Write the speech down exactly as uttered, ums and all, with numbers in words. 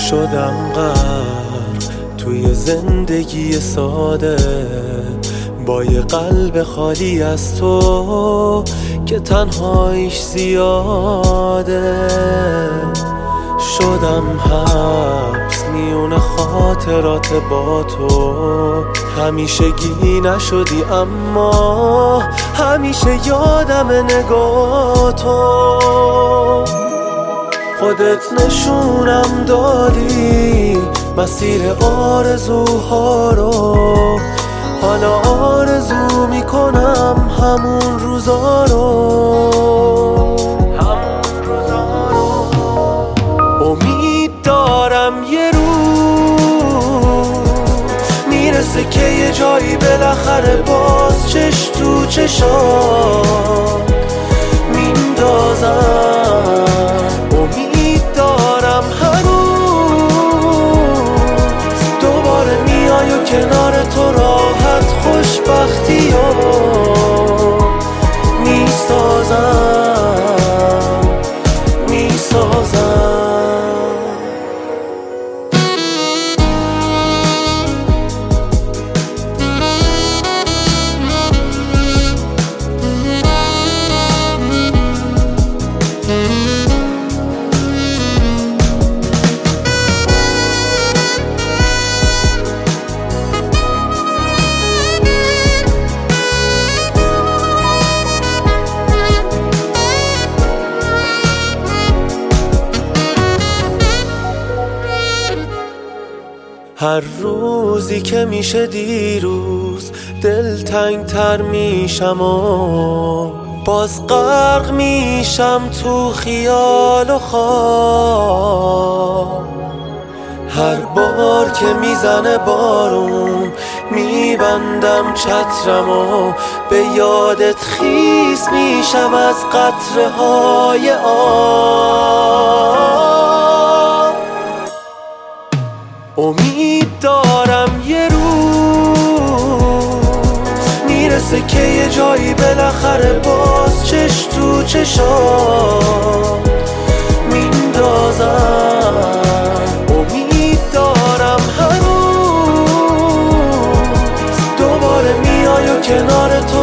شدم غرق توی زندگی ساده، با یه قلب خالی از تو که تنهاییش زیاده. شدم حبس میون خاطرات با تو، همیشگی نشدی اما همیشه یادم نگاه تو. خودت نشونم دادی مسیر آرزوها رو، حالا آرزو میکنم همون روزا رو. امید دارم یه روز میرسه که یه جایی بالاخره باز چش تو چشام میندازم. امید دارم هنوز دوباره میای و کنار تو راحت خوشبختی رو میسازم میسازم. هر روزی که میشه دیروز دلتنگ تر میشم و باز غرق میشم تو خیال و خواب. هر بار که میزنه بارون میبندم چترم و به یادت خیس میشم از قطره های آب. امید دارم یه روز میرسه که یه جایی بالاخره باز چش تو چشام میندازم. امید دارم هنوز دوباره میای و کنار تو